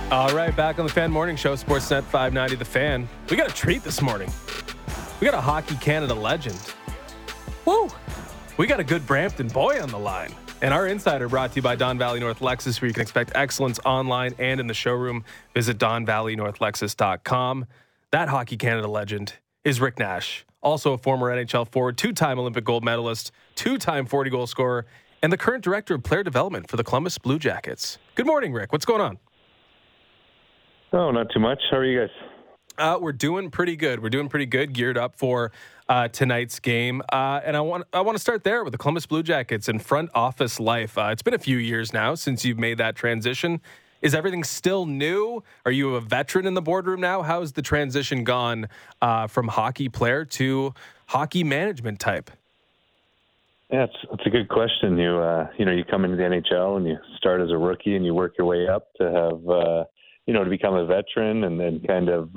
All right, back on the Fan Morning Show, Sportsnet 590 The Fan. We got a treat this morning. We got a Hockey Canada legend. Woo! We got a good Brampton boy on the line. And our insider brought to you by Don Valley North Lexus, where you can expect excellence online and in the showroom. Visit DonValleyNorthLexus.com. That Hockey Canada legend is Rick Nash, also a former NHL forward, two-time Olympic gold medalist, two-time 40-goal scorer, and the current director of player development for the Columbus Blue Jackets. Good morning, Rick. What's going on? Oh, not too much. How are you guys? We're doing pretty good. Geared up for tonight's game. And I want to start there with the Columbus Blue Jackets and front office life. It's been a few years now since you've made that transition. Is everything still new? Are you a veteran in the boardroom now? How's the transition gone from hockey player to hockey management type? Yeah, it's a good question. You come into the NHL and you start as a rookie and you work your way up to have to become a veteran and then kind of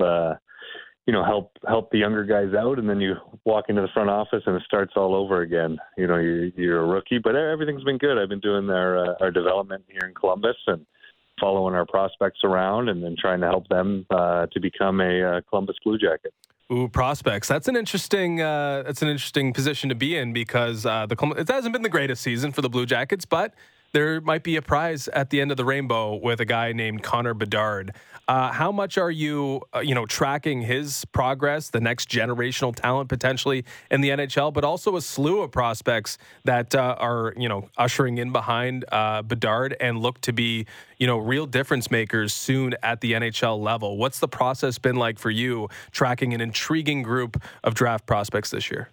help the younger guys out, and then you walk into the front office and it starts all over again. You're a rookie, but everything's been good. I've been doing our development here in Columbus and following our prospects around and then trying to help them to become a Columbus Blue Jacket. Ooh, prospects. That's an interesting position to be in because it hasn't been the greatest season for the Blue Jackets, but there might be a prize at the end of the rainbow with a guy named Connor Bedard. How much are you, tracking his progress, the next generational talent potentially in the NHL, but also a slew of prospects that are, ushering in behind Bedard and look to be, real difference makers soon at the NHL level? What's the process been like for you tracking an intriguing group of draft prospects this year?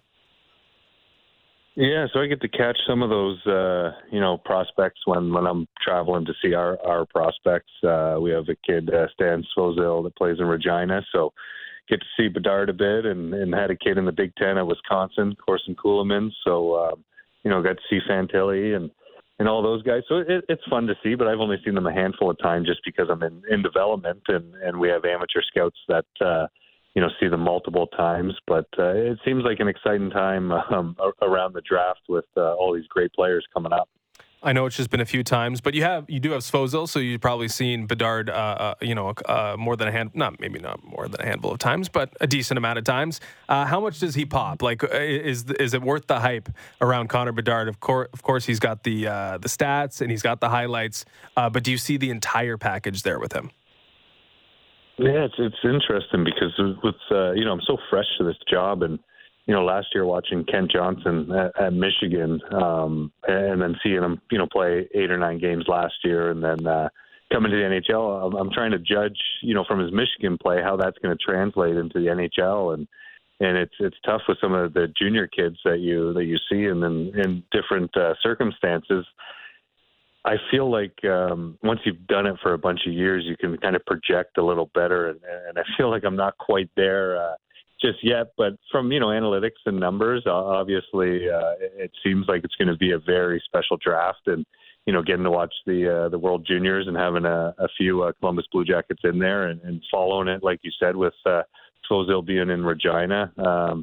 Yeah, so I get to catch some of those, prospects when I'm traveling to see our prospects. We have a kid, Stan Svozil, that plays in Regina, so get to see Bedard a bit, and had a kid in the Big Ten at Wisconsin, Corson Kuhlman. So, got to see Fantilli and all those guys. So it's fun to see, but I've only seen them a handful of times just because I'm in development, and we have amateur scouts that see them multiple times, but it seems like an exciting time around the draft with all these great players coming up. I know it's just been a few times, but you do have Svozil, so you've probably seen Bedard, more than not more than a handful of times, but a decent amount of times. How much does he pop? Like, is it worth the hype around Connor Bedard? Of course, he's got the stats and he's got the highlights, but do you see the entire package there with him? Yeah, it's interesting because with I'm so fresh to this job, and last year watching Kent Johnson at Michigan, and then seeing him play 8 or 9 games last year, and then coming to the NHL, I'm trying to judge from his Michigan play how that's going to translate into the NHL, and it's tough with some of the junior kids that you see, and then in different circumstances. I feel like once you've done it for a bunch of years, you can kind of project a little better, and I feel like I'm not quite there just yet. But from analytics and numbers, obviously it seems like it's going to be a very special draft, and getting to watch the World Juniors and having a few Columbus Blue Jackets in there and following it, like you said, with Svozil being in Regina.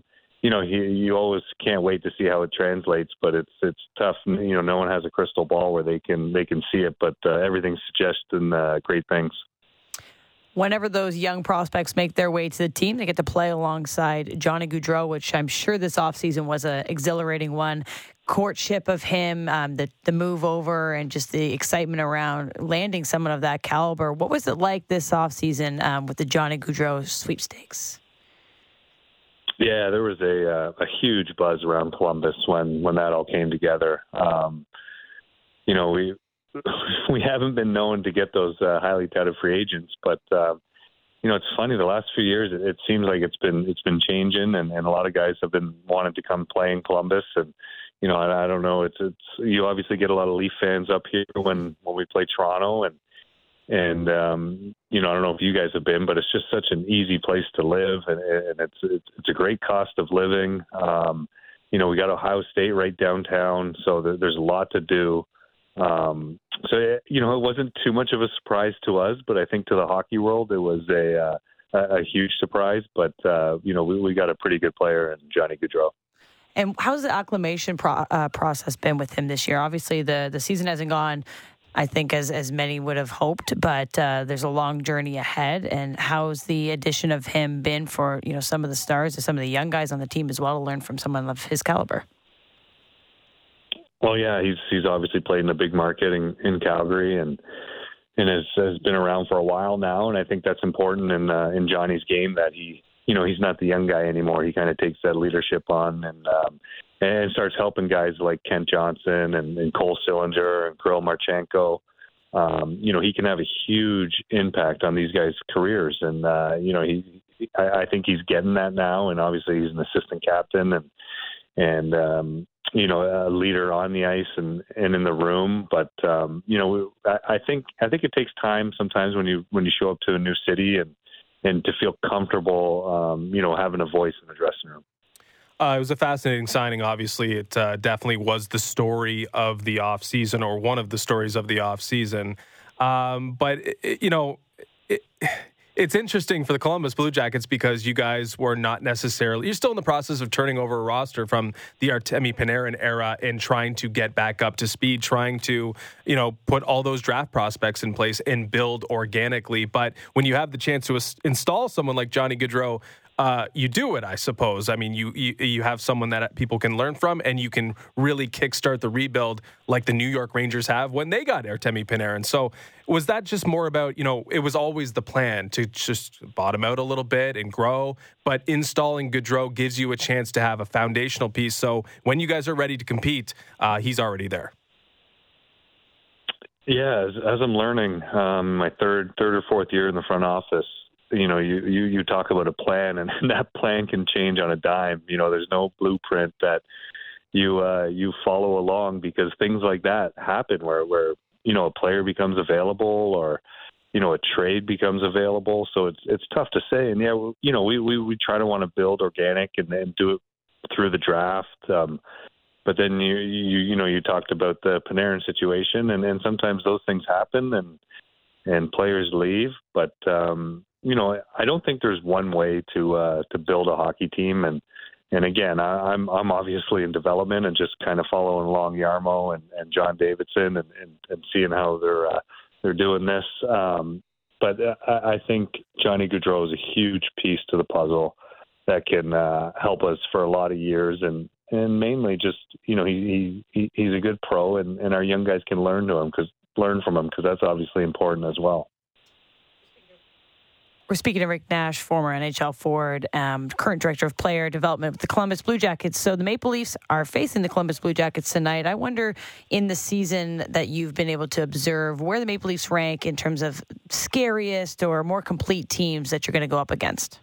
You always can't wait to see how it translates, but it's tough. No one has a crystal ball where they can see it, but everything's suggesting great things. Whenever those young prospects make their way to the team, they get to play alongside Johnny Gaudreau, which I'm sure this offseason was an exhilarating one. Courtship of him, the move over, and just the excitement around landing someone of that caliber. What was it like this offseason with the Johnny Gaudreau sweepstakes? Yeah, there was a huge buzz around Columbus when that all came together. We haven't been known to get those highly touted free agents, but it's funny. The last few years, it seems like it's been changing, and a lot of guys have been wanting to come play in Columbus. And I don't know. It's you obviously get a lot of Leaf fans up here when we play Toronto, and I don't know if you guys have been, but it's just such an easy place to live, and it's a great cost of living. We got Ohio State right downtown, so there's a lot to do. It wasn't too much of a surprise to us, but I think to the hockey world, it was a huge surprise. But we got a pretty good player in Johnny Gaudreau. And how's the acclimation process been with him this year? Obviously, the season hasn't gone I think, as many would have hoped, but there's a long journey ahead. And how's the addition of him been for, some of the stars and some of the young guys on the team as well to learn from someone of his caliber? Well, yeah, he's obviously played in a big market in Calgary and has been around for a while now. And I think that's important in Johnny's game that he's not the young guy anymore. He kind of takes that leadership on and starts helping guys like Kent Johnson and Cole Sillinger and Kirill Marchenko. He can have a huge impact on these guys' careers. And, I think he's getting that now. And obviously he's an assistant captain and a leader on the ice and in the room. But, I think it takes time sometimes when you show up to a new city and to feel comfortable, having a voice in the dressing room. It was a fascinating signing. Obviously, it definitely was the story of the offseason, or one of the stories of the offseason. But it's interesting for the Columbus Blue Jackets because you guys were not necessarily... You're still in the process of turning over a roster from the Artemi Panarin era and trying to get back up to speed, trying to, put all those draft prospects in place and build organically. But when you have the chance to install someone like Johnny Gaudreau, you do it, I suppose. I mean, you have someone that people can learn from, and you can really kickstart the rebuild like the New York Rangers have when they got Artemi Panarin. So was that just more about, it was always the plan to just bottom out a little bit and grow, but installing Gaudreau gives you a chance to have a foundational piece. So when you guys are ready to compete, he's already there. Yeah, as I'm learning, my third or fourth year in the front office, you talk about a plan, and that plan can change on a dime. There's no blueprint that you follow along, because things like that happen where a player becomes available or a trade becomes available. So it's tough to say. And we try to want to build organic and do it through the draft. But then you talked about the Panarin situation, and sometimes those things happen and players leave, but I don't think there's one way to build a hockey team. And again, I'm obviously in development and just kind of following along Jarmo and John Davidson and seeing how they're doing this. But I think Johnny Gaudreau is a huge piece to the puzzle that can help us for a lot of years. And mainly just, he's a good pro, and our young guys can learn from him because that's obviously important as well. We're speaking to Rick Nash, former NHL forward, current director of player development with the Columbus Blue Jackets. So the Maple Leafs are facing the Columbus Blue Jackets tonight. I wonder, in the season that you've been able to observe, where the Maple Leafs rank in terms of scariest or more complete teams that you're going to go up against.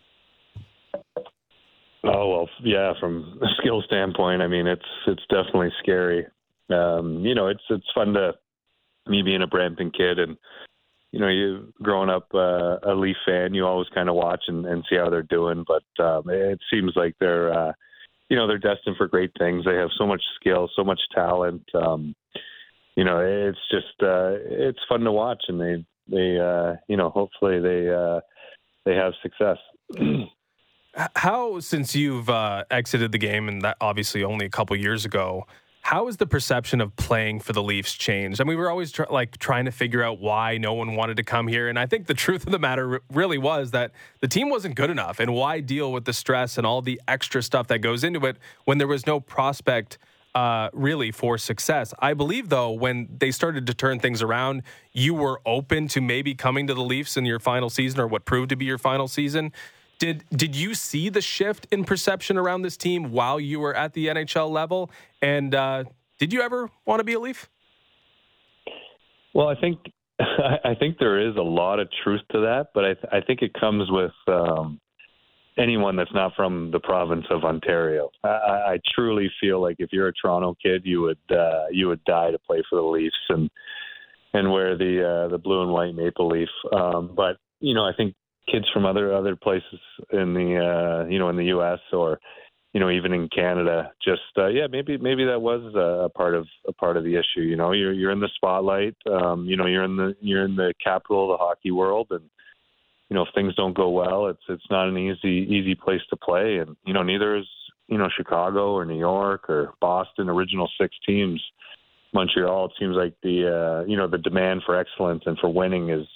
Oh, well, yeah, from a skill standpoint, I mean, it's definitely scary. It's fun me being a Brampton kid, and you growing up a Leaf fan, you always kind of watch and see how they're doing. But it seems like they're destined for great things. They have so much skill, so much talent. It's just it's fun to watch, and they hopefully they have success. How, since you've exited the game, and that obviously only a couple years ago, how has the perception of playing for the Leafs changed? I mean, we were always trying to figure out why no one wanted to come here. And I think the truth of the matter really was that the team wasn't good enough. And why deal with the stress and all the extra stuff that goes into it when there was no prospect really for success? I believe, though, when they started to turn things around, you were open to maybe coming to the Leafs in your final season, or what proved to be your final season. Did you see the shift in perception around this team while you were at the NHL level? And did you ever want to be a Leaf? Well, I think there is a lot of truth to that, but I think it comes with anyone that's not from the province of Ontario. I truly feel like if you're a Toronto kid, you would die to play for the Leafs and wear the blue and white maple leaf. But I think kids from other places in the in the U.S. or even in Canada, just maybe that was a part of the issue. You're in the spotlight. You're in the capital of the hockey world, and if things don't go well, it's not an easy place to play. And neither is Chicago or New York or Boston, original six teams. Montreal, it seems like the demand for excellence and for winning is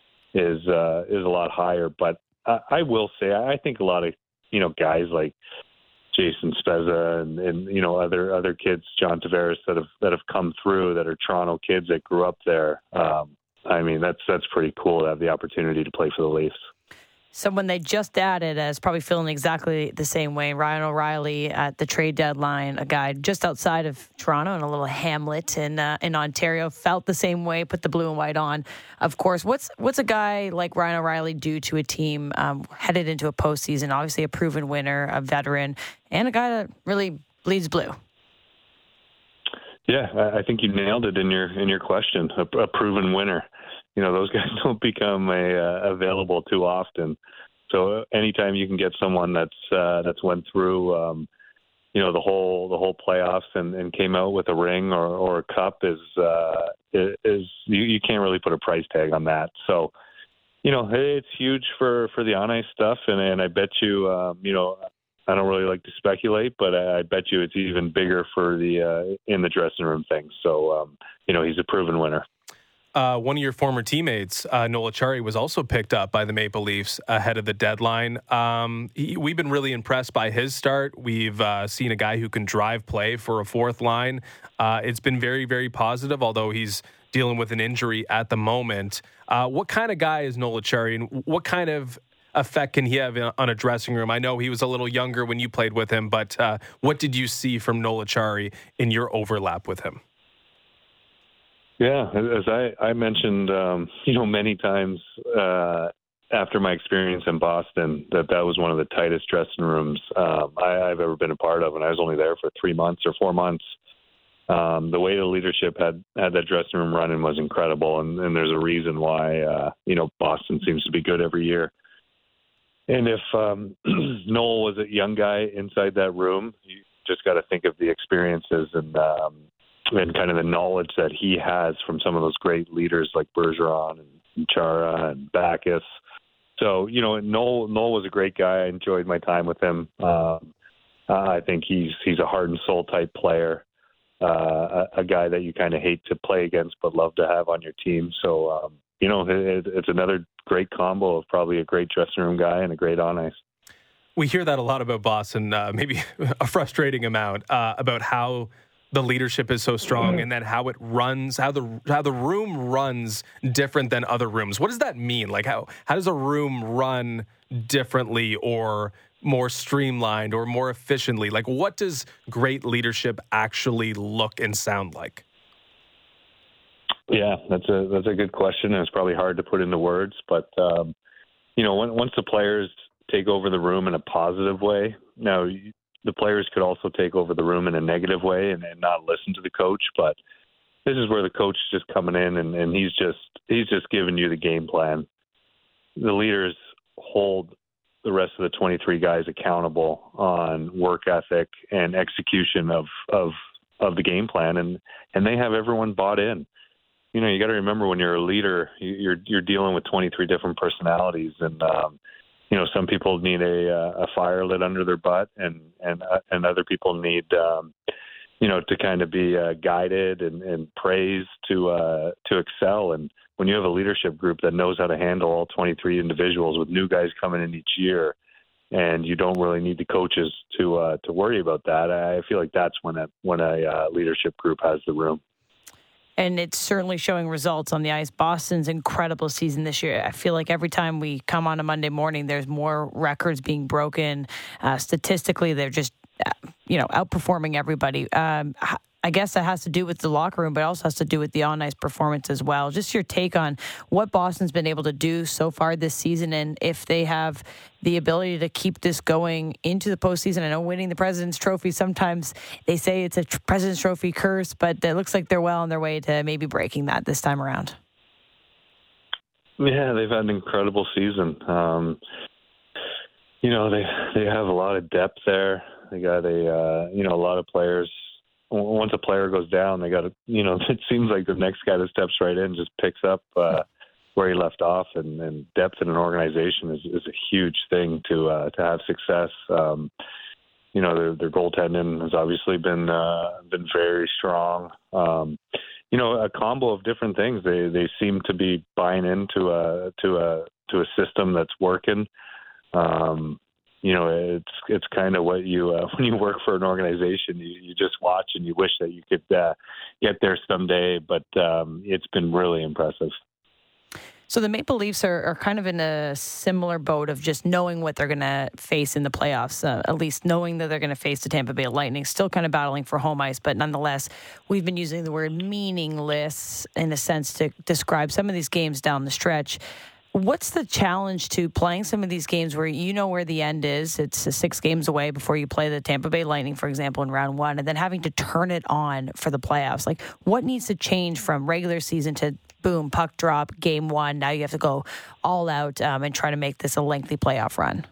a lot higher. But I will say, I think a lot of guys like Jason Spezza and other kids, John Tavares, that have come through, that are Toronto kids that grew up there. I mean, that's pretty cool to have the opportunity to play for the Leafs. Someone they just added is probably feeling exactly the same way. Ryan O'Reilly at the trade deadline, a guy just outside of Toronto in a little hamlet in Ontario, felt the same way, put the blue and white on. Of course, what's a guy like Ryan O'Reilly do to a team headed into a postseason? Obviously a proven winner, a veteran, and a guy that really bleeds blue. Yeah, I think you nailed it in your question. A proven winner. Those guys don't become available too often. So anytime you can get someone that's went through, the whole playoffs and came out with a ring or a cup is you can't really put a price tag on that. So, it's huge for the on ice stuff, and I bet you, I don't really like to speculate, but I bet you it's even bigger for the in the dressing room thing. So, he's a proven winner. One of your former teammates, Noel Acciari, was also picked up by the Maple Leafs ahead of the deadline. We've been really impressed by his start. We've seen a guy who can drive play for a fourth line. It's been very, very positive, although he's dealing with an injury at the moment. What kind of guy is Noel Acciari, and what kind of effect can he have on a dressing room? I know he was a little younger when you played with him, but what did you see from Noel Acciari in your overlap with him? Yeah, as I mentioned, many times after my experience in Boston, that was one of the tightest dressing rooms I've ever been a part of, and I was only there for 3 months or 4 months. The way the leadership had that dressing room running was incredible, and there's a reason why Boston seems to be good every year. And if Noel was a young guy inside that room, you just got to think of the experiences and kind of the knowledge that he has from some of those great leaders like Bergeron and Chara and Backes. So, Noel was a great guy. I enjoyed my time with him. I think he's a heart and soul type player, a guy that you kind of hate to play against but love to have on your team. So, it's another great combo of probably a great dressing room guy and a great on ice. We hear that a lot about Boston, maybe a frustrating amount, about how the leadership is so strong, and then how it runs, how the room runs different than other rooms. What does that mean? Like how does a room run differently or more streamlined or more efficiently? Like what does great leadership actually look and sound like? Yeah, that's a good question, and it's probably hard to put into words. But once the players take over the room in a positive way, now the players could also take over the room in a negative way and not listen to the coach. But this is where the coach is just coming in and he's just giving you the game plan. The leaders hold the rest of the 23 guys accountable on work ethic and execution of the game plan, and they have everyone bought in. You got to remember, when you're a leader, you're dealing with 23 different personalities, and some people need a fire lit under their butt, and other people need to kind of be guided and praised to excel. And when you have a leadership group that knows how to handle all 23 individuals, with new guys coming in each year, and you don't really need the coaches to worry about that, I feel like that's when a leadership group has the room. And it's certainly showing results on the ice. Boston's incredible season this year. I feel like every time we come on a Monday morning, there's more records being broken. Statistically, they're just, outperforming everybody. I guess that has to do with the locker room, but it also has to do with the on-ice performance as well. Just your take on what Boston's been able to do so far this season, and if they have the ability to keep this going into the postseason. I know winning the President's Trophy, sometimes they say it's a President's Trophy curse, but it looks like they're well on their way to maybe breaking that this time around. Yeah, they've had an incredible season. They have a lot of depth there. They got a lot of players. Once a player goes down, they got to, it seems like the next guy that steps right in just picks up where he left off, and depth in an organization is a huge thing to have success. Their goaltending has obviously been very strong. a combo of different things. They seem to be buying into a system that's working. It's kind of what you when you work for an organization, you just watch and you wish that you could get there someday. But it's been really impressive. So the Maple Leafs are kind of in a similar boat of just knowing what they're going to face in the playoffs, at least knowing that they're going to face the Tampa Bay Lightning, still kind of battling for home ice. But nonetheless, we've been using the word meaningless in a sense to describe some of these games down the stretch. What's the challenge to playing some of these games where you know where the end is? It's 6 games away before you play the Tampa Bay Lightning, for example, in round 1, and then having to turn it on for the playoffs. Like, what needs to change from regular season to boom, puck drop, game 1? Now you have to go all out and try to make this a lengthy playoff run.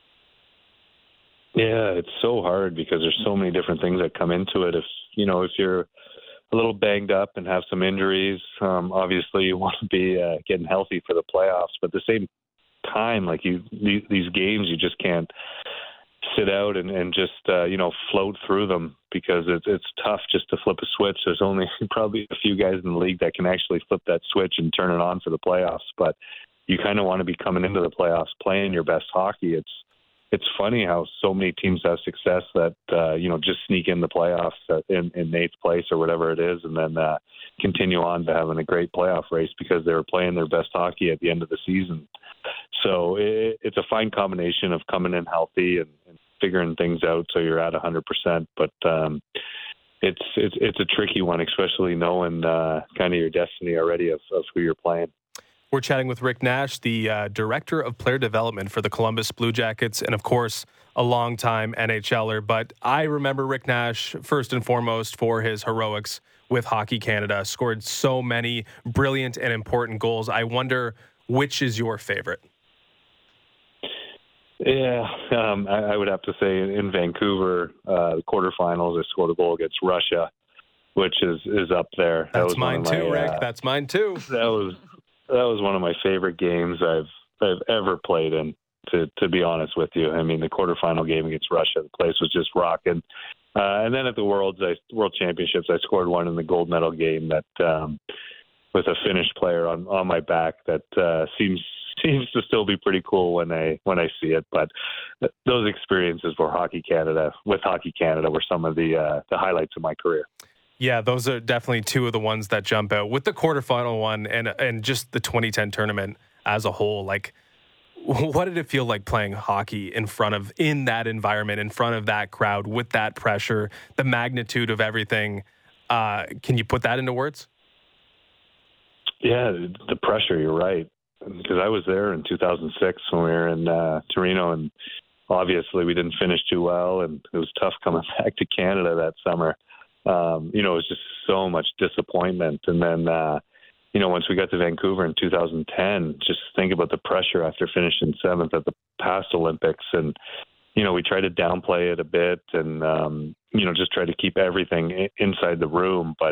Yeah, it's so hard because there's so many different things that come into it. If you're a little banged up and have some injuries, obviously you want to be getting healthy for the playoffs. But at the same time, like these games, you just can't sit out and just float through them because it's tough just to flip a switch. There's only probably a few guys in the league that can actually flip that switch and turn it on for the playoffs. But you kind of want to be coming into the playoffs playing your best hockey. It's funny how so many teams have success that, just sneak in the playoffs in 8th place or whatever it is, and then continue on to having a great playoff race because they were playing their best hockey at the end of the season. So it's a fine combination of coming in healthy and figuring things out so you're at 100%. But it's a tricky one, especially knowing kind of your destiny already of who you're playing. We're chatting with Rick Nash, the Director of Player Development for the Columbus Blue Jackets, and of course, a longtime NHLer. But I remember Rick Nash first and foremost for his heroics with Hockey Canada. Scored so many brilliant and important goals. I wonder which is your favorite? Yeah, I would have to say in Vancouver, the quarterfinals, I scored a goal against Russia, which is up there. That's mine too, Rick. That's mine too. That was one of my favorite games I've ever played in, to be honest with you. I mean, the quarterfinal game against Russia, the place was just rocking. And then at the World Championships, I scored one in the gold medal game that with a Finnish player on my back that seems to still be pretty cool when I see it. But those experiences with Hockey Canada were some of the highlights of my career. Yeah, those are definitely two of the ones that jump out. With the quarterfinal one and just the 2010 tournament as a whole, like, what did it feel like playing hockey in that environment, in front of that crowd, with that pressure, the magnitude of everything? Can you put that into words? Yeah, the pressure, you're right. Because I was there in 2006 when we were in Torino, and obviously we didn't finish too well, and it was tough coming back to Canada that summer. It was just so much disappointment. And then, once we got to Vancouver in 2010, just think about the pressure after finishing 7th at the past Olympics. And, we tried to downplay it a bit and, just try to keep everything inside the room. But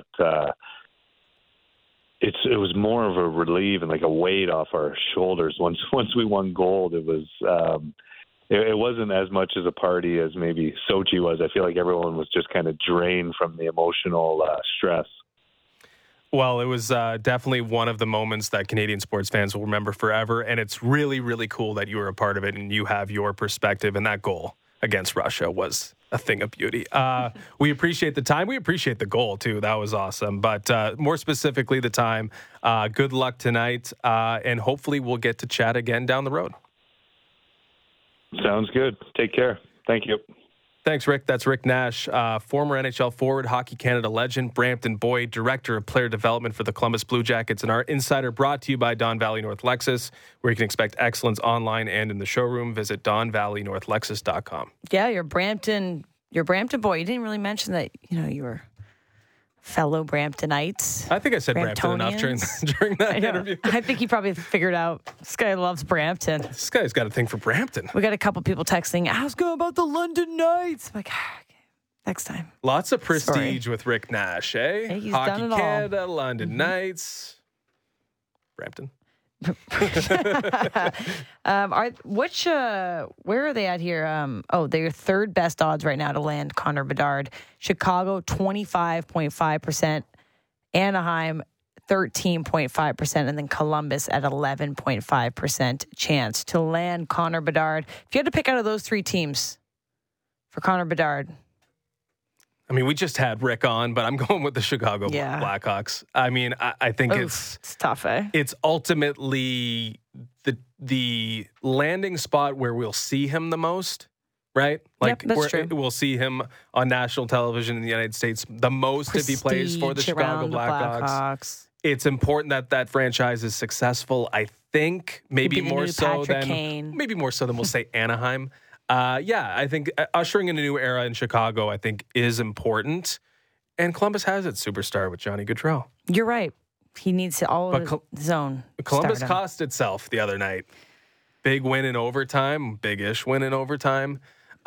it was more of a relief and like a weight off our shoulders. Once we won gold, it was it wasn't as much as a party as maybe Sochi was. I feel like everyone was just kind of drained from the emotional stress. Well, it was definitely one of the moments that Canadian sports fans will remember forever, and it's really, really cool that you were a part of it and you have your perspective, and that goal against Russia was a thing of beauty. We appreciate the time. We appreciate the goal, too. That was awesome. But more specifically, the time. Good luck tonight, and hopefully we'll get to chat again down the road. Sounds good. Take care. Thank you. Thanks, Rick. That's Rick Nash, former NHL forward, Hockey Canada legend, Brampton Boyd, Director of Player Development for the Columbus Blue Jackets, and our insider brought to you by Don Valley North Lexus, where you can expect excellence online and in the showroom. Visit DonValleyNorthLexus.com. Yeah, you're Brampton boy. You didn't really mention that, you were fellow Bramptonites. I think I said Brampton enough during that interview. I think he probably figured out this guy loves Brampton. This guy's got a thing for Brampton. We got a couple people texting, ask him about the London Knights. I'm like, okay, next time. Lots of prestige with Rick Nash, eh? Hey, he's Hockey done it Canada, all. London Knights, Brampton. Where are they at here? They're third best odds right now to land Connor Bedard. Chicago 25.5%, Anaheim 13.5%, and then Columbus at 11.5% chance to land Connor Bedard. If you had to pick out of those three teams for Connor Bedard. I mean, we just had Rick on, but I'm going with the Chicago Blackhawks. I mean, I think it's tough, eh? It's ultimately the landing spot where we'll see him the most, right? Like, that's true. We'll see him on national television in the United States the most if he plays for the Chicago Blackhawks. It's important that franchise is successful. I think maybe more so than we'll say Anaheim. I think ushering in a new era in Chicago, I think, is important. And Columbus has its superstar with Johnny Gaudreau. You're right. He needs to his own. Columbus stardom. cost itself the other night. Big win in overtime, big-ish win in overtime.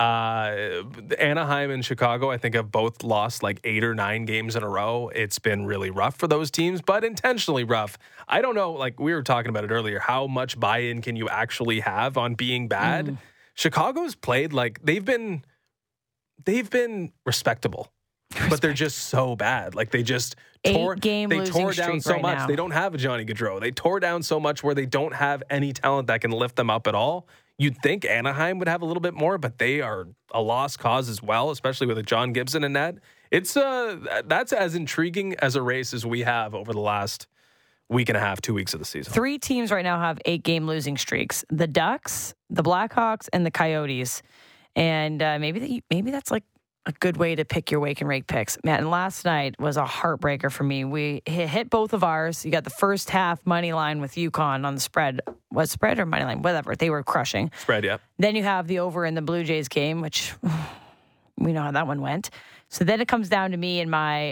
Anaheim and Chicago, I think, have both lost like 8 or 9 games in a row. It's been really rough for those teams, but intentionally rough. I don't know, like we were talking about it earlier, how much buy-in can you actually have on being bad? Chicago's played like they've been respectable, but they're just so bad. Like they just tore down so much. They don't have a Johnny Gaudreau. They tore down so much where they don't have any talent that can lift them up at all. You'd think Anaheim would have a little bit more, but they are a lost cause as well, especially with a John Gibson in net. It's that's as intriguing as a race as we have over the last week and a half, 2 weeks of the season. 3 teams right now have 8-game losing streaks: the Ducks, the Blackhawks, and the Coyotes. And maybe that's like a good way to pick your wake and rake picks. Man, and last night was a heartbreaker for me. We hit both of ours. You got the first half money line with UConn on the spread. Was spread or money line? Whatever. They were crushing. Spread, yeah. Then you have the over in the Blue Jays game, which we know how that one went. So then it comes down to me and my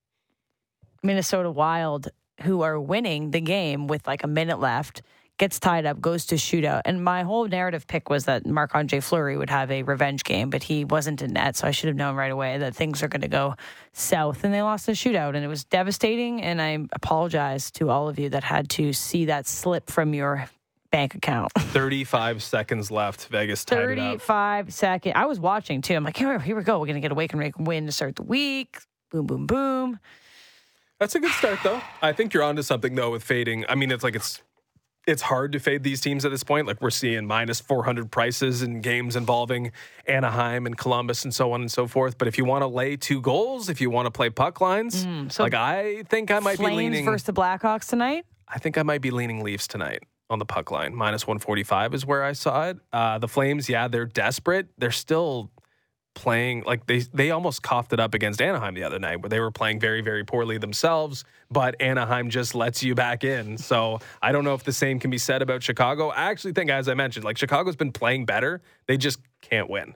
Minnesota Wild, who are winning the game with like a minute left, gets tied up, goes to shootout. And my whole narrative pick was that Marc-Andre Fleury would have a revenge game, but he wasn't in net, so I should have known right away that things are going to go south. And they lost a shootout, and it was devastating, and I apologize to all of you that had to see that slip from your bank account. 35 seconds left. Vegas tied it up. 35 seconds. I was watching, too. I'm like, here we go. We're going to get a wake and rake win to start the week. Boom, boom, boom. That's a good start, though. I think you're onto something, though, with fading. I mean, it's hard to fade these teams at this point. Like we're seeing minus 400 prices in games involving Anaheim and Columbus and so on and so forth. But if you want to lay 2 goals, if you want to play puck lines, I think I might be leaning Flames versus the Blackhawks tonight. I think I might be leaning Leafs tonight on the puck line. Minus 145 is where I saw it. The Flames, they're desperate. They're still playing like they almost coughed it up against Anaheim the other night, where they were playing very, very poorly themselves, but Anaheim just lets you back in. So I don't know if the same can be said about Chicago. I actually think, as I mentioned, like Chicago's been playing better. They just can't win.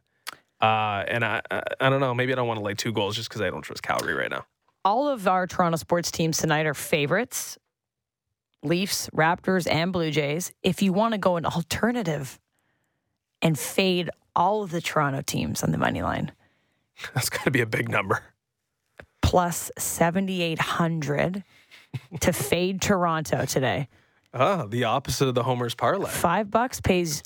And I don't know. Maybe I don't want to lay 2 goals just because I don't trust Calgary right now. All of our Toronto sports teams tonight are favorites: Leafs, Raptors, and Blue Jays. If you want to go an alternative and fade all of the Toronto teams on the money line, that's got to be a big number. Plus 7,800 to fade Toronto today. The opposite of the Homer's parlay. $5 pays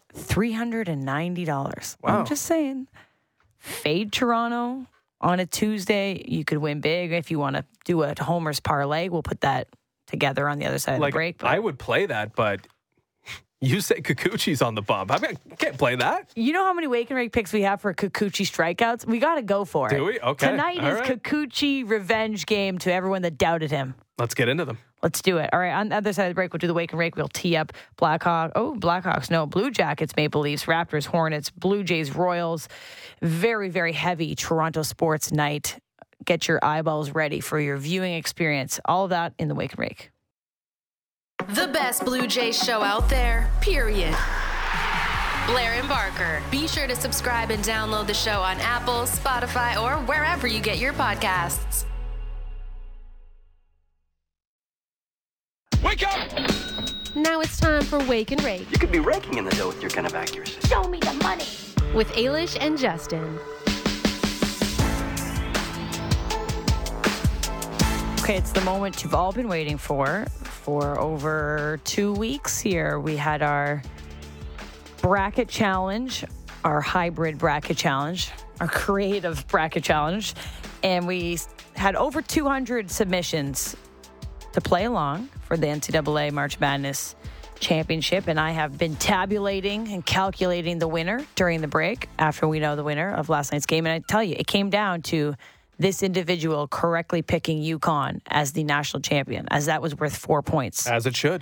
$390. Wow. I'm just saying, fade Toronto on a Tuesday. You could win big. If you want to do a Homer's parlay, we'll put that together on the other side of the break. But I would play that, but you say Kikuchi's on the bump. I can't play that. You know how many wake and rake picks we have for Kikuchi strikeouts? We got to go for it. Do we? Okay. Tonight is Kikuchi revenge game to everyone that doubted him. Let's get into them. Let's do it. All right, on the other side of the break, we'll do the wake and rake. We'll tee up Blackhawks. No, Blue Jackets, Maple Leafs, Raptors, Hornets, Blue Jays, Royals. Very, very heavy Toronto sports night. Get your eyeballs ready for your viewing experience. All of that in the wake and rake. The best Blue Jays show out there, period. Blair and Barker. Be sure to subscribe and download the show on Apple, Spotify, or wherever you get your podcasts. Wake up! Now it's time for Wake and Rake. You could be raking in the dough with your kind of accuracy. Show me the money. With Ailish and Justin. Okay, it's the moment you've all been waiting for over 2 weeks here. We had our bracket challenge, our hybrid bracket challenge, our creative bracket challenge, and we had over 200 submissions to play along for the NCAA March Madness Championship, and I have been tabulating and calculating the winner during the break after we know the winner of last night's game. And I tell you, it came down to this individual correctly picking UConn as the national champion, as that was worth 4 points. As it should.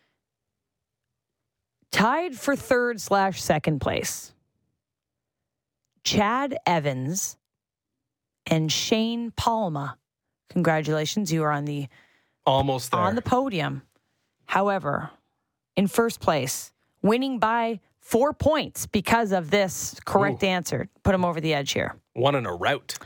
Tied for third/second place, Chad Evans and Shane Palma. Congratulations, you are on the almost there on the podium. However, in first place, winning by 4 points because of this correct answer, put him over the edge here. One in a rout.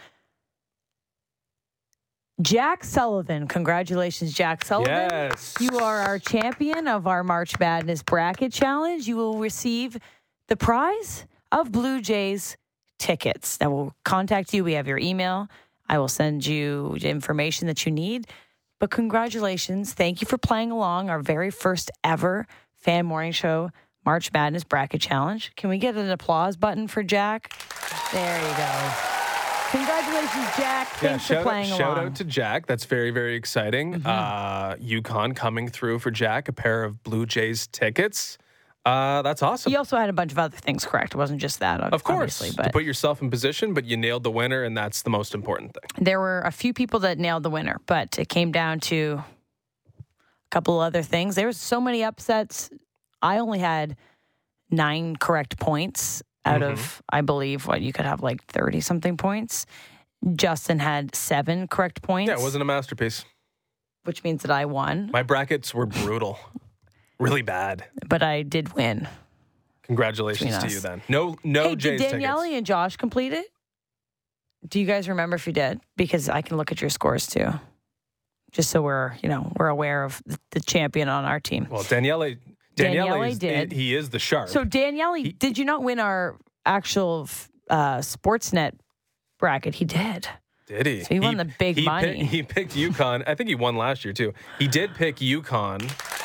Jack Sullivan. Congratulations, Jack Sullivan. Yes. You are our champion of our March Madness Bracket Challenge. You will receive the prize of Blue Jays tickets. Now, we'll contact you. We have your email. I will send you the information that you need. But congratulations. Thank you for playing along our very first ever Fan Morning Show March Madness Bracket Challenge. Can we get an applause button for Jack? There you go. Congratulations, Jack. Thanks for playing along. Shout out to Jack. That's very, very exciting. UConn coming through for Jack, a pair of Blue Jays tickets. That's awesome. He also had a bunch of other things correct. It wasn't just that, of course, obviously. But to put yourself in position, but you nailed the winner, and that's the most important thing. There were a few people that nailed the winner, but it came down to a couple of other things. There was so many upsets. I only had 9 correct points out of, I believe, you could have like 30-something points. Justin had 7 correct points. Yeah, it wasn't a masterpiece. Which means that I won. My brackets were brutal. Really bad. But I did win. Congratulations to you then. No hey, Jays did Danielle tickets. and Josh complete it? Do you guys remember if you did? Because I can look at your scores too. Just so we're aware of the champion on our team. Well, Danielle did. He is the sharp. So Danielle, did you not win our actual Sportsnet bracket? He did. Did he? So he won the big money. He picked UConn. I think he won last year too. He did pick UConn.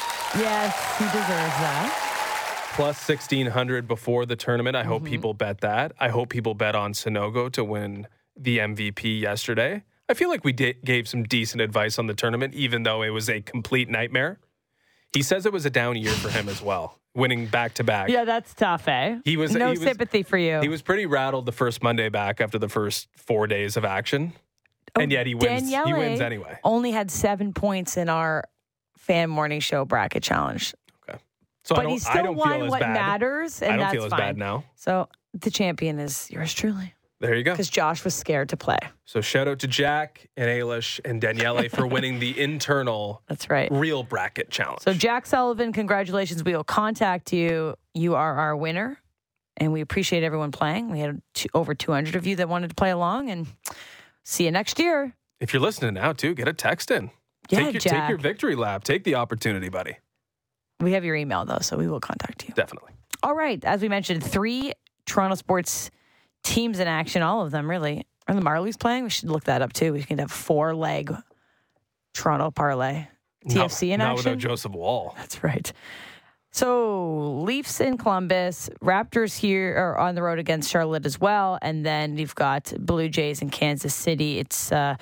Yes, he deserves that. Plus 1,600 before the tournament. I hope people bet that. I hope people bet on Sonogo to win the MVP yesterday. I feel like we gave some decent advice on the tournament, even though it was a complete nightmare. He says it was a down year for him as well, winning back-to-back. Yeah, that's tough, eh? No sympathy for you. He was pretty rattled the first Monday back after the first 4 days of action. And yet he wins. Danielle He wins anyway. Only had 7 points in our Fan Morning Show bracket challenge. Okay. So but he still won what matters, and that's fine. I don't feel as bad now. So the champion is yours truly. There you go. Because Josh was scared to play. So shout out to Jack and Ailish and Danielle for winning the internal that's right. real bracket challenge. So Jack Sullivan, congratulations. We will contact you. You are our winner. And we appreciate everyone playing. We had over 200 of you that wanted to play along. And see you next year. If you're listening now, too, get a text in. Yeah, take your victory lap. Take the opportunity, buddy. We have your email, though, so we will contact you. Definitely. All right. As we mentioned, 3 Toronto sports teams in action, all of them, really. Are the Marlies playing? We should look that up, too. We can have 4-leg Toronto parlay. TFC in action? Not without Joseph Wall. That's right. So, Leafs in Columbus, Raptors here are on the road against Charlotte as well, and then you've got Blue Jays in Kansas City. It's a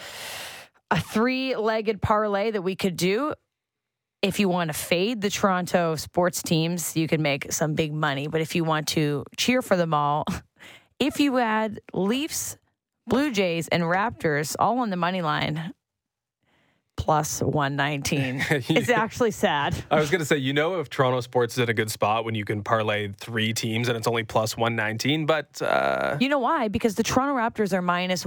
3-legged parlay that we could do. If you want to fade the Toronto sports teams, you can make some big money. But if you want to cheer for them all, if you add Leafs, Blue Jays, and Raptors all on the money line, plus 119. It's actually sad. I was going to say, if Toronto sports is in a good spot when you can parlay 3 teams and it's only plus 119, but... You know why? Because the Toronto Raptors are minus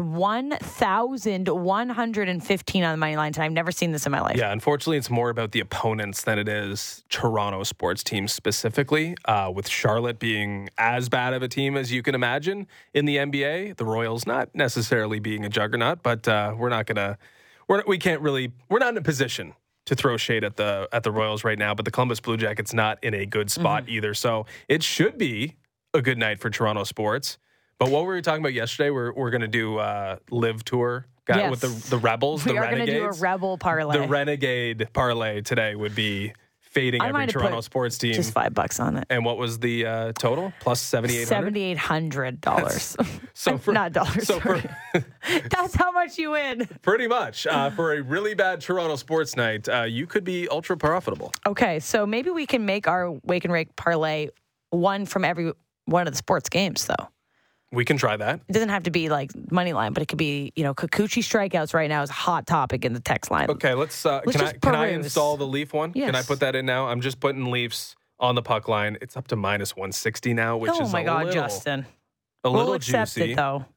1,115 on the money line. I've never seen this in my life. Yeah, unfortunately, it's more about the opponents than it is Toronto sports teams specifically, with Charlotte being as bad of a team as you can imagine in the NBA. The Royals not necessarily being a juggernaut, but we're not going to... We're not in a position to throw shade at the Royals right now, but the Columbus Blue Jackets not in a good spot either. So it should be a good night for Toronto sports. But what we were talking about yesterday, we're going to do Live Tour with the Rebels. We are going to do a Rebel parlay. The Renegade parlay today would be fading I every might have Toronto put sports team. just $5 on it. And what was the total? Plus $7,800? $7,800. So for, not dollars. So for That's how much you win. pretty much for a really bad Toronto sports night, you could be ultra profitable. Okay, so maybe we can make our Wake and Rake parlay one from every one of the sports games, though. We can try that. It doesn't have to be like money line, but it could be, Kikuchi strikeouts right now is a hot topic in the text line. Okay, let's can I install the Leaf one? Yes. Can I put that in now? I'm just putting Leafs on the puck line. It's up to minus 160 now, which is oh my God, Justin. a We'll little accept juicy. it, though.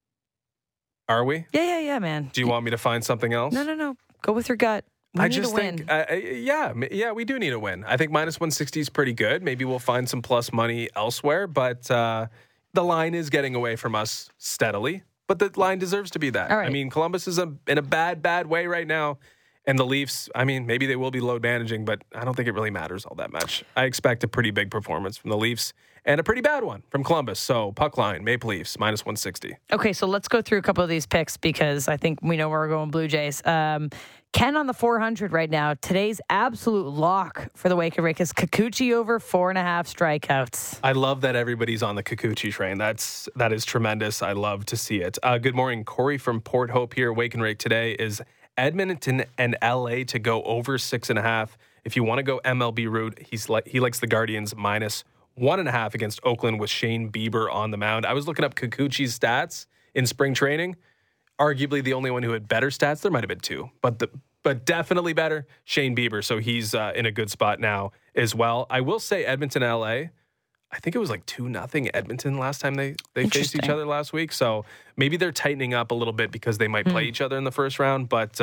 Are we? Yeah, man. Do you want me to find something else? No. Go with your gut. We I need just a win. think, we do need a win. I think minus 160 is pretty good. Maybe we'll find some plus money elsewhere, but the line is getting away from us steadily. But the line deserves to be that. All right. I mean, Columbus is in a bad way right now. And the Leafs, I mean, maybe they will be load managing, but I don't think it really matters all that much. I expect a pretty big performance from the Leafs and a pretty bad one from Columbus. So puck line, Maple Leafs, minus 160. Okay, so let's go through a couple of these picks because I think we know where we're going, Blue Jays. Ken on the 400 right now. Today's absolute lock for the Wake and Rake is Kikuchi over 4.5 strikeouts. I love that everybody's on the Kikuchi train. That is tremendous. I love to see it. Good morning. Corey from Port Hope here. Wake and Rake today is Edmonton and LA to go over 6.5. If you want to go MLB route, he likes the Guardians minus 1.5 against Oakland with Shane Bieber on the mound. I was looking up Kikuchi's stats in spring training. Arguably the only one who had better stats. There might have been two, but definitely better, Shane Bieber. So he's in a good spot now as well. I will say Edmonton, LA. I think it was like 2-0 Edmonton last time they faced each other last week. So maybe they're tightening up a little bit because they might play each other in the first round. But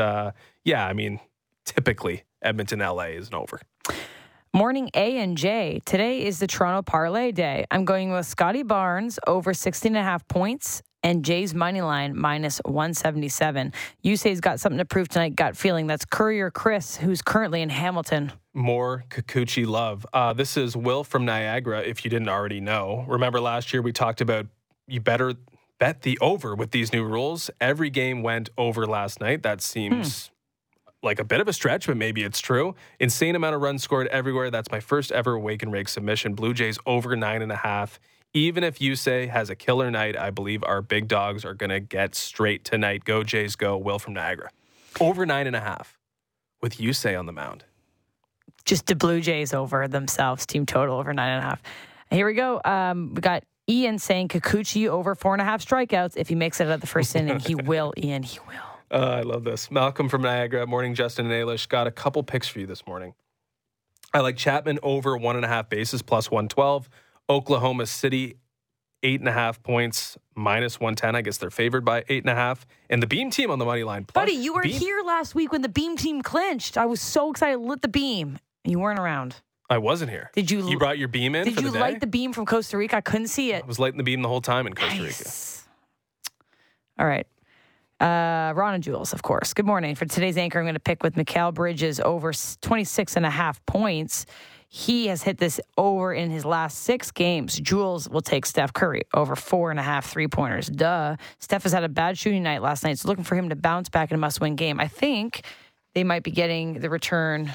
I mean, typically Edmonton, LA is an over. Morning A and J. Today is the Toronto Parlay Day. I'm going with Scotty Barnes over 16.5 points and Jay's money line minus 177. You say he's got something to prove tonight. Gut feeling. That's Courier Chris, who's currently in Hamilton. More Kikuchi love. This is Will from Niagara, if you didn't already know. Remember last year we talked about you better bet the over with these new rules. Every game went over last night. That seems like a bit of a stretch, but maybe it's true. Insane amount of runs scored everywhere. That's my first ever Wake and Rake submission. Blue Jays over 9.5. Even if Yusei has a killer night, I believe our big dogs are going to get straight tonight. Go Jays, go. Will from Niagara. Over 9.5 with Yusei on the mound. Just the Blue Jays over themselves. Team total over 9.5. Here we go. We got Ian saying Kikuchi over 4.5 strikeouts. If he makes it out of the first inning, he will, Ian. He will. I love this. Malcolm from Niagara. Morning, Justin and Ailish. Got a couple picks for you this morning. I like Chapman over 1.5 bases plus 112. Oklahoma City, 8.5 points, minus 110. I guess they're favored by 8.5. And the Beam team on the money line. Plus, Buddy, you were here last week when the Beam team clinched. I was so excited. Lit the Beam. You weren't around. I wasn't here. Did you? You brought your Beam in for the day? Did you light the Beam from Costa Rica? I couldn't see it. I was lighting the Beam the whole time in Costa Rica. All right. Ron and Jules, of course. Good morning. For today's anchor, I'm going to pick with Mikal Bridges over 26.5 points. He has hit this over in his last 6 games. Jules will take Steph Curry over 4.5 3-pointers. Duh. Steph has had a bad shooting night last night, so looking for him to bounce back in a must-win game. I think they might be getting the return.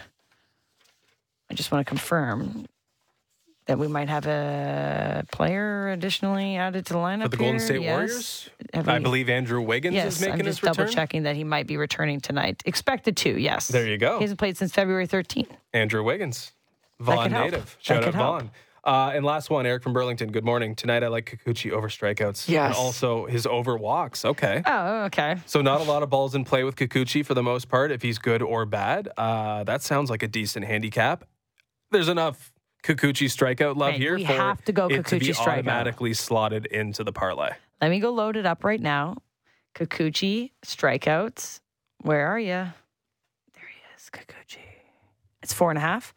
I just want to confirm that we might have a player additionally added to the lineup for the Golden State Warriors. I believe Andrew Wiggins is making his return. Yes, I'm just double-checking that he might be returning tonight. Expected to, yes. There you go. He hasn't played since February 13th. Andrew Wiggins. Vaughn native. Shout out Vaughn. And last one, Eric from Burlington. Good morning. Tonight I like Kikuchi over strikeouts. Yes. And also his over walks. Okay. Oh, okay. So not a lot of balls in play with Kikuchi for the most part, if he's good or bad. that sounds like a decent handicap. There's enough Kikuchi strikeout love here we for have to go it to be Kikuchi strikeout. automatically slotted into the parlay. Let me go load it up right now. Kikuchi strikeouts. Where are you? There he is, Kikuchi. It's 4.5.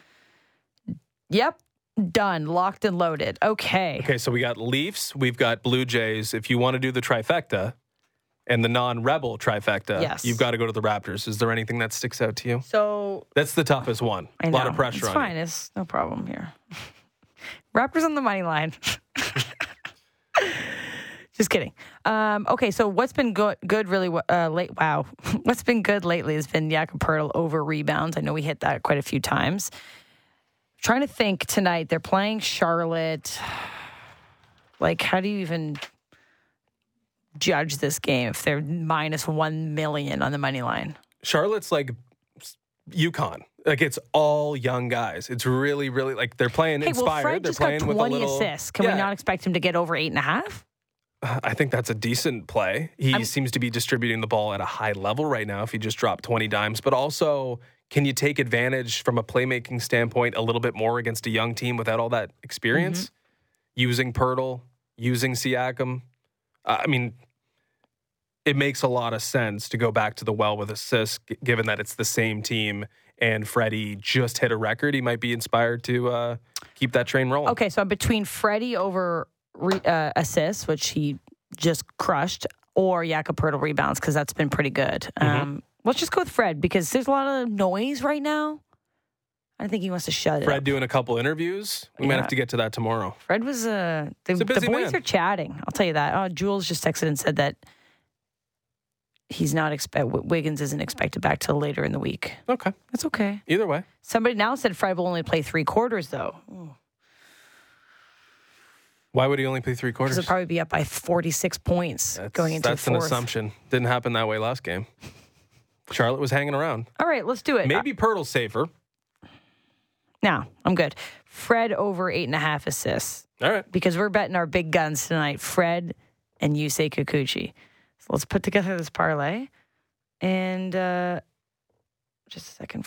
Yep. Done. Locked and loaded. Okay. Okay, so we got Leafs. We've got Blue Jays. If you want to do the trifecta and the non-Rebel trifecta, yes, you've got to go to the Raptors. Is there anything that sticks out to you? So that's the toughest one. I know. A lot of pressure it's on fine. you. It's no problem here. Raptors on the money line. Just kidding. Okay, so what's been good really late? Wow. What's been good lately has been Jakob Poeltl over rebounds. I know we hit that quite a few times. Trying to think tonight. They're playing Charlotte. Like, how do you even judge this game if they're minus 1 million on the money line? Charlotte's like UConn. Like, it's all young guys. It's really, really, like, they're playing inspired. Well, Fred they're just playing got 20 assists. Can we not expect him to get over 8.5? I think that's a decent play. He seems to be distributing the ball at a high level right now if he just dropped 20 dimes. But also, can you take advantage from a playmaking standpoint a little bit more against a young team without all that experience? Mm-hmm. Using Poeltl, using Siakam. I mean, it makes a lot of sense to go back to the well with assists, given that it's the same team and Freddie just hit a record. He might be inspired to keep that train rolling. Okay, so between Freddie over assists, which he just crushed, or Jakob Poeltl rebounds, because that's been pretty good. Mm-hmm. Let's just go with Fred, because there's a lot of noise right now. I think he wants to shut it Fred up. Doing a couple interviews. We might have to get to that tomorrow. Fred was the boys man. are chatting. I'll tell you that. Jules just texted and said that he's not Wiggins isn't expected back till later in the week. Okay. That's okay. Either way. Somebody now said Fred will only play 3 quarters, though. Ooh. Why would he only play 3 quarters? Because he'll probably be up by 46 points going into the fourth. That's an assumption. Didn't happen that way last game. Charlotte was hanging around. All right, let's do it. Maybe Poeltl's safer. No, I'm good. Fred over 8.5 assists. All right. Because we're betting our big guns tonight, Fred and Yusei Kikuchi. So let's put together this parlay. And just a second.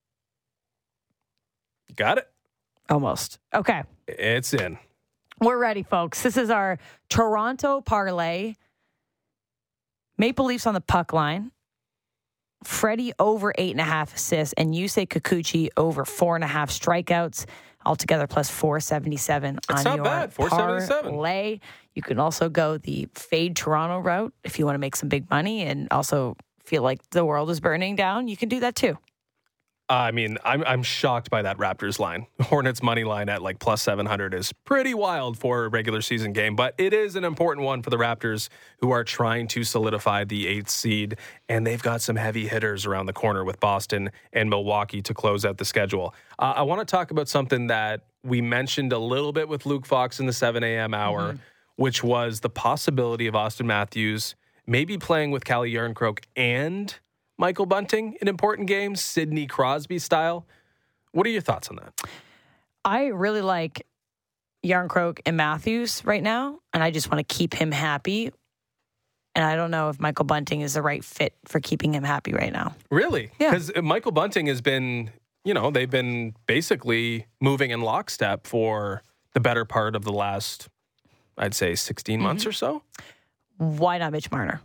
Got it. Almost. Okay. It's in. We're ready, folks. This is our Toronto parlay. Maple Leafs on the puck line. Freddie over 8.5 assists, and Yusei Kikuchi over 4.5 strikeouts. Altogether plus 477 That's on not bad. 477. parlay. You can also go the fade Toronto route if you want to make some big money and also feel like the world is burning down. You can do that too. I mean, I'm shocked by that Raptors line. Hornets money line at like plus 700 is pretty wild for a regular season game, but it is an important one for the Raptors, who are trying to solidify the 8th seed, and they've got some heavy hitters around the corner with Boston and Milwaukee to close out the schedule. I want to talk about something that we mentioned a little bit with Luke Fox in the 7 a.m. hour, which was the possibility of Austin Matthews maybe playing with Calle Jarnkrok and Michael Bunting in important games, Sidney Crosby style. What are your thoughts on that? I really like Jarnkrok and Matthews right now, and I just want to keep him happy. And I don't know if Michael Bunting is the right fit for keeping him happy right now. Really? Yeah. Because Michael Bunting has been, they've been basically moving in lockstep for the better part of the last, I'd say, 16 months or so. Why not Mitch Marner?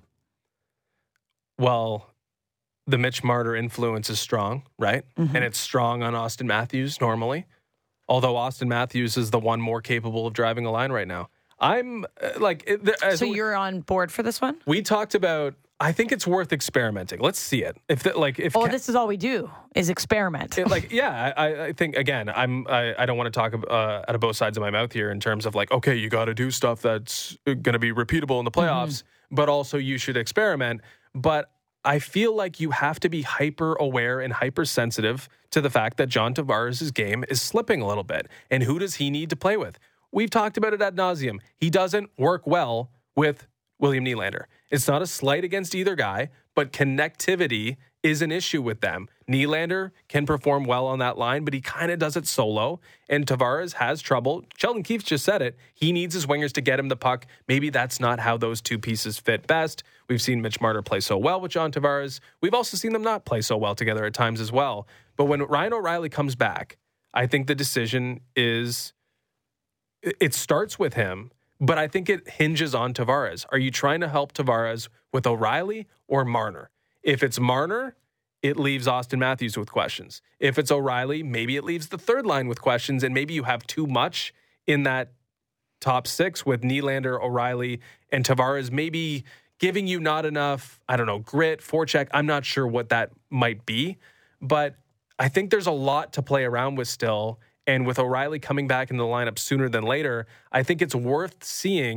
Well, the Mitch Marner influence is strong, right? Mm-hmm. And it's strong on Austin Matthews normally. Although Austin Matthews is the one more capable of driving a line right now. I'm So you're on board for this one? We talked about, I think it's worth experimenting. Let's see it. This is all we do is experiment. I think, again, I don't want to talk out of both sides of my mouth here in terms of okay, you got to do stuff that's going to be repeatable in the playoffs, but also you should experiment. But I feel like you have to be hyper aware and hypersensitive to the fact that John Tavares' game is slipping a little bit. And who does he need to play with? We've talked about it ad nauseum. He doesn't work well with William Nylander. It's not a slight against either guy, but connectivity is an issue with them. Nylander can perform well on that line, but he kind of does it solo. And Tavares has trouble. Sheldon Keefe just said it. He needs his wingers to get him the puck. Maybe that's not how those two pieces fit best. We've seen Mitch Marner play so well with John Tavares. We've also seen them not play so well together at times as well. But when Ryan O'Reilly comes back, I think the decision is, it starts with him, but I think it hinges on Tavares. Are you trying to help Tavares with O'Reilly or Marner? If it's Marner, it leaves Austin Matthews with questions. If it's O'Reilly, maybe it leaves the third line with questions, and maybe you have too much in that top 6 with Nylander, O'Reilly, and Tavares maybe giving you not enough, grit, forecheck. I'm not sure what that might be, but I think there's a lot to play around with still. And with O'Reilly coming back in the lineup sooner than later, I think it's worth seeing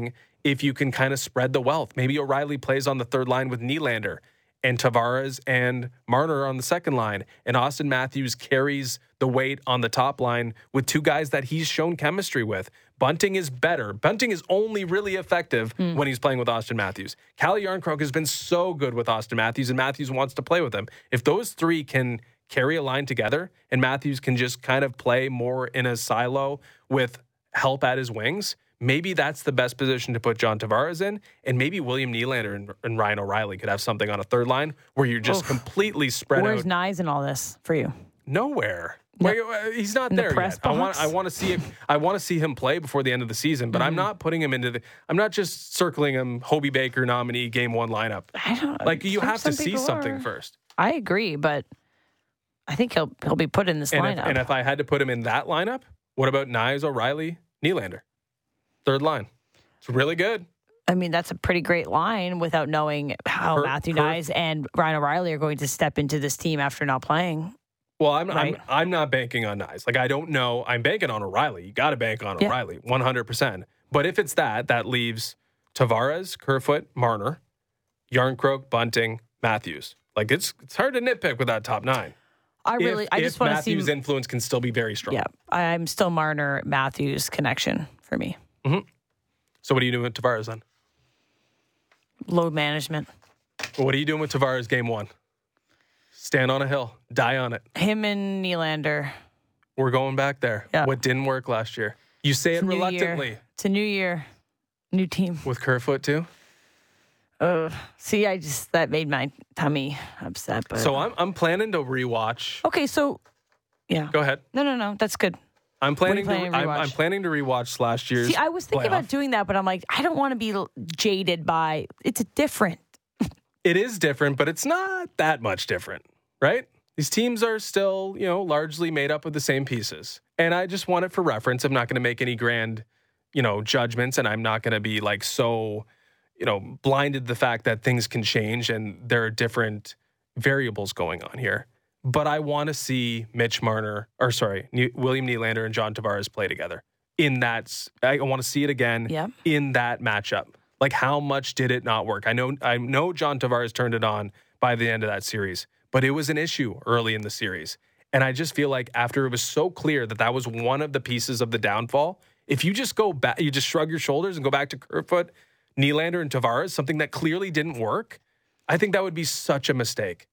if you can kind of spread the wealth. Maybe O'Reilly plays on the third line with Nylander and Tavares and Marner on the second line, and Austin Matthews carries the weight on the top line with two guys that he's shown chemistry with. Bunting is better. Bunting is only really effective when he's playing with Austin Matthews. Calle Jarnkrok has been so good with Austin Matthews, and Matthews wants to play with him. If those three can carry a line together and Matthews can just kind of play more in a silo with help at his wings, maybe that's the best position to put John Tavares in, and maybe William Nylander and Ryan O'Reilly could have something on a third line where you're just completely spread out. Where's Nyes in all this for you? Nowhere. He's not there yet. I want to see it. I want to see him play before the end of the season, but I'm not putting him into the. I'm not just circling him Hobey Baker nominee game one lineup. I don't like. You have to see something first. I agree, but I think he'll be put in this lineup. And if I had to put him in that lineup, what about Nyes, O'Reilly, Nylander? Third line. It's really good. I mean, that's a pretty great line without knowing how Matthew Nyes and Ryan O'Reilly are going to step into this team after not playing. Well, I'm not banking on Nyes. Like, I don't know. I'm banking on O'Reilly. You got to bank on O'Reilly, 100%. But if it's that leaves Tavares, Kerfoot, Marner, Jarnkrok, Bunting, Matthews. Like, it's hard to nitpick with that top nine. I just want to see Matthews' influence can still be very strong. Yeah, I'm still Marner Matthews connection for me. Mm-hmm. So what are you doing with Tavares then? Load management. Well, what are you doing with Tavares game one? Stand on a hill. Die on it. Him and Nylander. We're going back there. Yeah. What didn't work last year? You say it reluctantly. It's a new year. New team. With Kerfoot too? See, that made my tummy upset. But. So I'm planning to rewatch. Okay, so yeah. Go ahead. No. That's good. I'm planning to rewatch last year's. See, I was thinking playoff. about doing that, but I'm like, I don't want to be jaded by. It's different. It is different, but it's not that much different, right? These teams are still, largely made up of the same pieces. And I just want it for reference. I'm not going to make any grand, judgments, and I'm not going to be like so, blinded to the fact that things can change and there are different variables going on here. But I want to see William Nylander and John Tavares play together. I want to see it again in that matchup. Like, how much did it not work? I know John Tavares turned it on by the end of that series, but it was an issue early in the series. And I just feel like after it was so clear that was one of the pieces of the downfall, if you just go back, you just shrug your shoulders and go back to Kerfoot, Nylander, and Tavares, something that clearly didn't work, I think that would be such a mistake.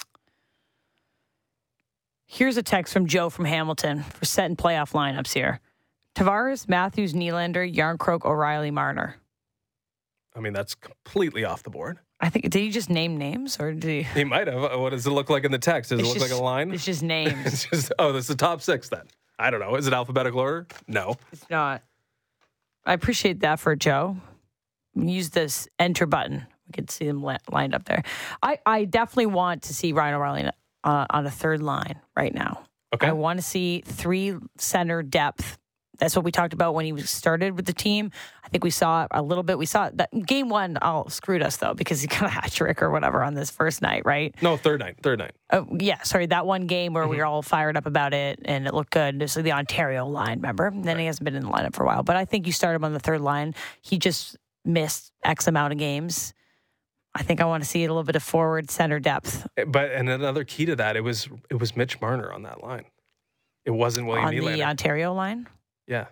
Here's a text from Joe from Hamilton for setting playoff lineups here. Tavares, Matthews, Nylander, Jarnkrok, O'Reilly, Marner. I mean, that's completely off the board. I think, did he just name names or did he? He might have. What does it look like in the text? Does it look like a line? It's just names. This is the top six then. I don't know. Is it alphabetical order? No. It's not. I appreciate that for Joe. Use this enter button. We could see them lined up there. I definitely want to see Ryan O'Reilly on a third line right now. Okay. I want to see 3 center depth. That's what we talked about when he started with the team. I think we saw it a little bit. We saw that game one. Screwed us though because he got a hat trick or whatever on this first night, right? No, third night. Oh yeah, sorry, that one game where we were all fired up about it and it looked good. This is the Ontario line, remember? And then he hasn't been in the lineup for a while. But I think you start him on the third line. He just missed X amount of games. I think I want to see a little bit of forward center depth. And another key to that, it was Mitch Marner on that line. It wasn't William Nylander. On the Ontario line? Yeah.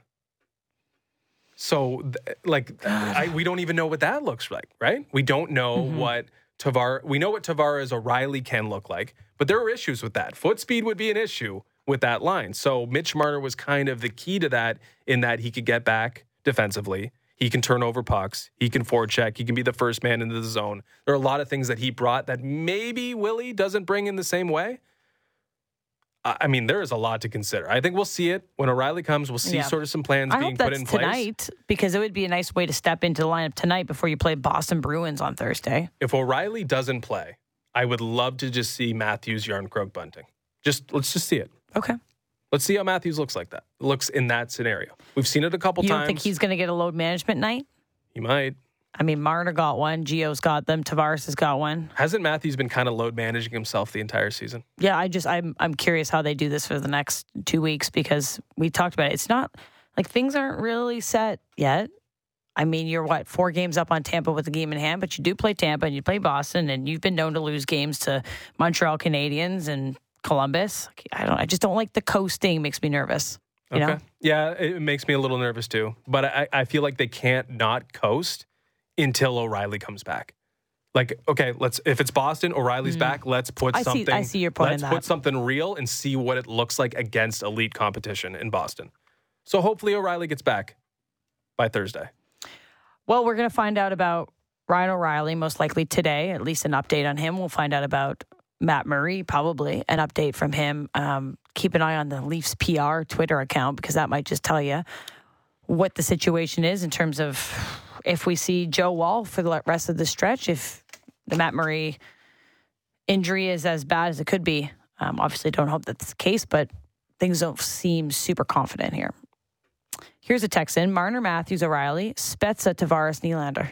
So, we don't even know what that looks like, right? We don't know what we know what Tavares O'Reilly can look like, but there are issues with that. Foot speed would be an issue with that line. So Mitch Marner was kind of the key to that in that he could get back defensively. He can turn over pucks. He can forecheck. He can be the first man into the zone. There are a lot of things that he brought that maybe Willie doesn't bring in the same way. I mean, there is a lot to consider. I think we'll see it when O'Reilly comes. We'll see sort of some plans being put in place. Tonight, because it would be a nice way to step into the lineup tonight before you play Boston Bruins on Thursday. If O'Reilly doesn't play, I would love to just see Matthews, Jarnkrok, Bunting. Let's just see it. Okay. Let's see how Matthews looks in that scenario. We've seen it a couple times. You don't think he's going to get a load management night? He might. I mean, Marner got one. Gio's got them. Tavares has got one. Hasn't Matthews been kind of load managing himself the entire season? Yeah, I'm curious how they do this for the next 2 weeks because we talked about it. It's not like things aren't really set yet. I mean, you're 4 games up on Tampa with a game in hand, but you do play Tampa and you play Boston, and you've been known to lose games to Montreal Canadiens and Columbus. I just don't like the coasting. Makes me nervous. You know? Yeah, it makes me a little nervous too. But I feel like they can't not coast until O'Reilly comes back. Like, okay, if it's Boston, O'Reilly's back, let's put something. I see your point. Let's put something real and see what it looks like against elite competition in Boston. So hopefully O'Reilly gets back by Thursday. Well, we're going to find out about Ryan O'Reilly most likely today, at least an update on him. We'll find out about Matt Murray, probably an update from him. Keep an eye on the Leafs PR Twitter account, because that might just tell you what the situation is in terms of if we see Joe Woll for the rest of the stretch, if the Matt Murray injury is as bad as it could be. Obviously, don't hope that's the case, but things don't seem super confident here. Here's a text in. Marner, Matthews, O'Reilly, Spezza, Tavares, Nylander.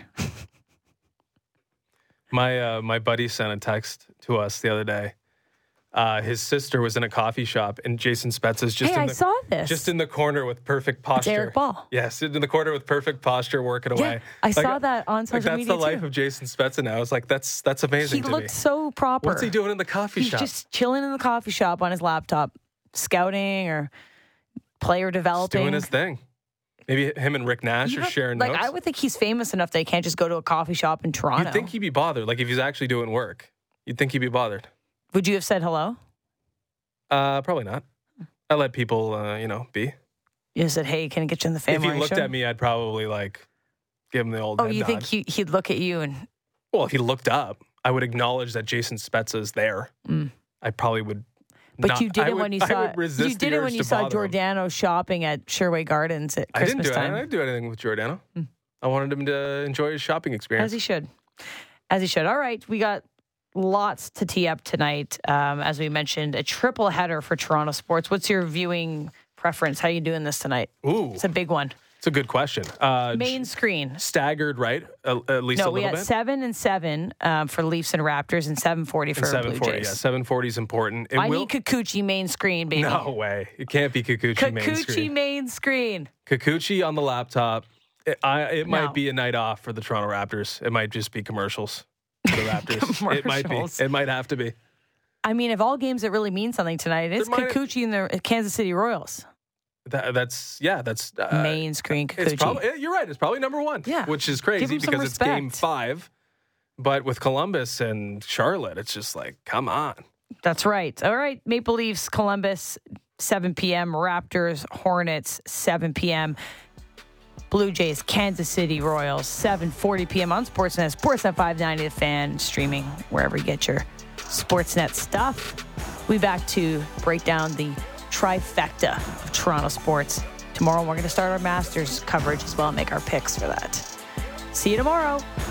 My buddy sent a text to us the other day. His sister was in a coffee shop, and Jason Spezza's just in the corner with perfect posture. It's Eric Ball. Yes, in the corner with perfect posture, working away. I saw that on social media. That's the life of Jason Spezza now. I was like, that's amazing. He looked so proper. What's he doing in the coffee shop? He's just chilling in the coffee shop on his laptop, scouting or player developing. Just doing his thing. Maybe him and Rick Nash are sharing notes. I would think he's famous enough that he can't just go to a coffee shop in Toronto. You'd think he'd be bothered. Like, if he's actually doing work, you'd think he'd be bothered. Would you have said hello? Probably not. I let people, be. You said, hey, can I get you in the family? If he looked at me, I'd probably, give him the old head you nod. think he'd look at you and... Well, if he looked up, I would acknowledge that Jason Spezza's there. I probably would... But you did it when you saw Giordano Giordano shopping at Sherway Gardens at Christmas time. I didn't do anything with Giordano. I wanted him to enjoy his shopping experience. As he should. All right, we got lots to tee up tonight. As we mentioned, a triple header for Toronto sports. What's your viewing preference? How are you doing this tonight? Ooh, it's a big one. It's a good question. Main screen. Staggered, right? At least a little bit? No, we had 7 and 7 for Leafs and Raptors and 7:40 for Blue Jays. Yeah, 7:40 is important. I need Kikuchi main screen, baby. No way. It can't be Kikuchi main screen. Kikuchi main screen. Kikuchi on the laptop. It might be a night off for the Toronto Raptors. It might just be commercials for the Raptors. It might be. It might have to be. I mean, of all games that really mean something tonight, it's Kikuchi and the Kansas City Royals. That's main screen Kikuchi. You're right. It's probably number 1. Yeah, which is crazy because it's game 5. But with Columbus and Charlotte, it's just like, come on. That's right. All right, Maple Leafs, Columbus, 7 p.m. Raptors, Hornets, 7 p.m. Blue Jays, Kansas City Royals, 7:40 p.m. on Sportsnet. Sportsnet 590 The Fan, streaming wherever you get your Sportsnet stuff. We'll be back to break down the trifecta of Toronto sports. Tomorrow, we're going to start our Masters coverage as well and make our picks for that. See you tomorrow.